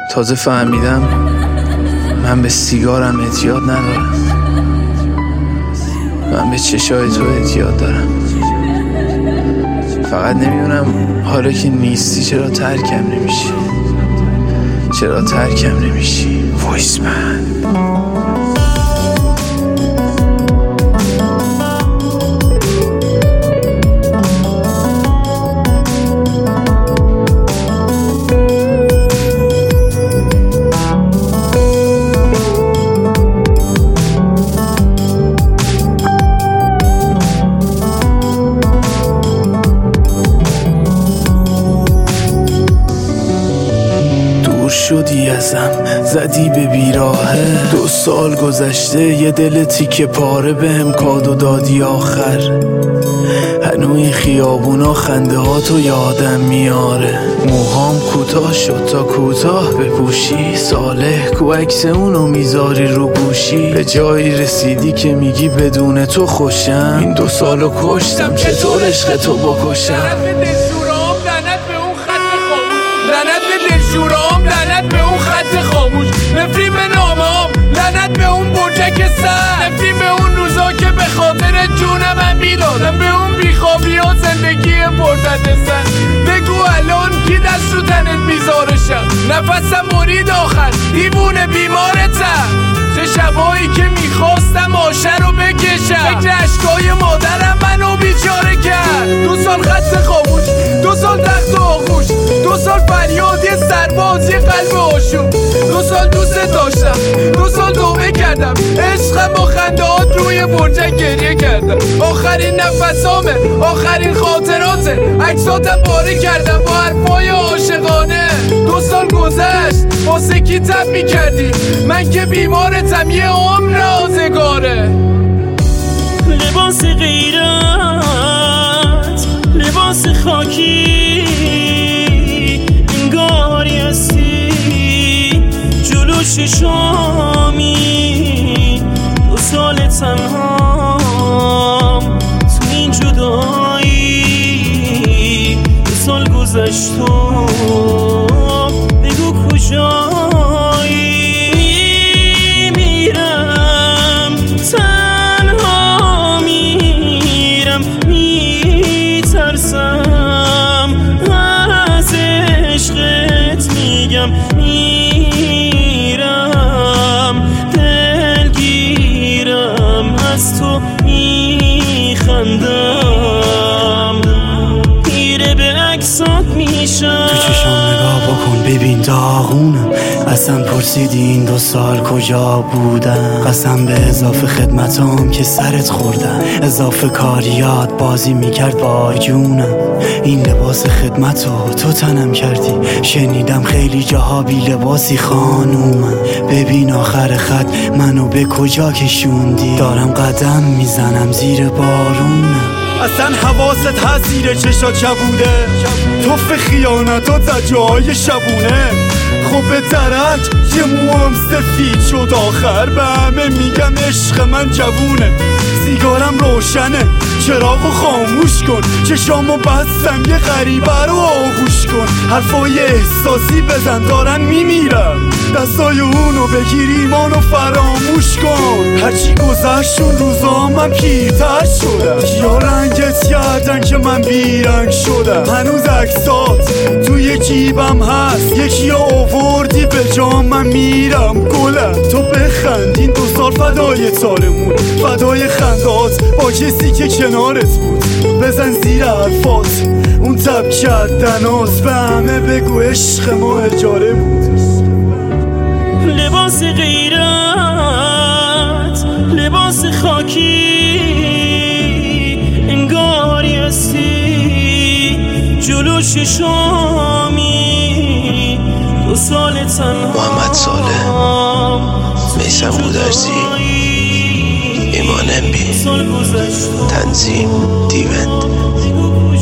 تازه فهمیدم من به سیگارم اعتیاد ندارم، من به چشای تو اعتیاد دارم. فقط نمیدونم حالا که نیستی چرا ترکم نمیشی، چرا ترکم نمیشی وایس من. شدی ازم، زدی به بیراهه. 2 سال گذشته، یه دل تیکه پاره بهم کادو دادی آخر. هنوی خیابونا خنده ها تو یادم میاره. موهام کوتاه شد تا کوتاه بپوشی. صالح کو عکس اونو میذاری رو گوشی. به جایی رسیدی که میگی بدون تو خوشم. این 2 سالو کشتم، چطور عشق تو بکشم. لعنت به اون خط خاموش، نفرین به نامه‌ام، لعنت به اون برجک سر، نفرین به اون روزا که به خاطر جونم من میدادم، به اون بیخوابی ها زندگی پردرد سر. بگو الان کی دست رو تنت میذارشم، نفسم برید آخر، دیوونه بیمارتم. چه شبایی که میخواستم آشه رو بکشم، فکر اشکای مادرم منو بیچاره کرد. 2 سال خط خاموش، 2 سال تخت و آغوش، 2 سال فریاد یه سرباز یه قلب آشوب. 2 سال دوست داشتم، 2 سال توبه کردم، عشقم با خندهات روی برجک گریه کردم. آخرین نفسامه، آخرین خاطراته، عکساتم پاره کردم با حرفای عاشقانه. 2 سال گذشت، واسه کی تب میکردی؟ من که بیمارتم، یه عمر آزگاره. لباس غیرت، لباس خاکی، انگاری هستی جلو چشامی. 2 سال تنهام تو این جدایی. 2 سال گذشت و بگو کجایی. میرم تنها، میرم میترسم از عشقت، میگم میرم دلگیرم از تو، میخندم میره به عکسات میشم. تو چشام نگاه بکن ببین داغونم. اصلا پرسیدی این 2 سال کجا بودم؟ قسم به اضافه خدمتام که سرت خوردم، اضافه کاریات بازی میکرد با جونم. این لباس خدمتو تو تنم کردی، شنیدم خیلی جاها بی لباسی خانومم. ببین آخر خط منو به کجا کشوندی، دارم قدم میزنم زیر بارونم. اصلا حواست هست زیر چشات کبوده، توف خیانتات زد جاهای شبونه. خب به درک یه موام سفید شد آخر، به همه میگم عشق من جوونه. سیگارم روشنه، چراغو خاموش کن، چشامو بستم یه غریبه رو آغوش کن. حرفای احساسی بزن دارن میمیرم، دستای اونو بگیر ایمانو فراموش کن. هرچی گذشت اون روزا من پیرتر شدم، یا رنگت کردن که من بیرنگ شدم. هنوز عکسات توی جیبم هست، یکی آوردی به جا من میرم گلم. تو بخند این 2 سال فدای تارمون، فدای خندات با کسی که کنارت بود. بزن زیر حرفات اون تب کردنات، به همه بگو عشق ما اجاره بود. لباس غیرت، لباس خاکی، انگاری هستی جلو چشامی. 2 سال تنها. محمد صالح، میثم گودرزی، ایمان امبی، تنظیم دیوند.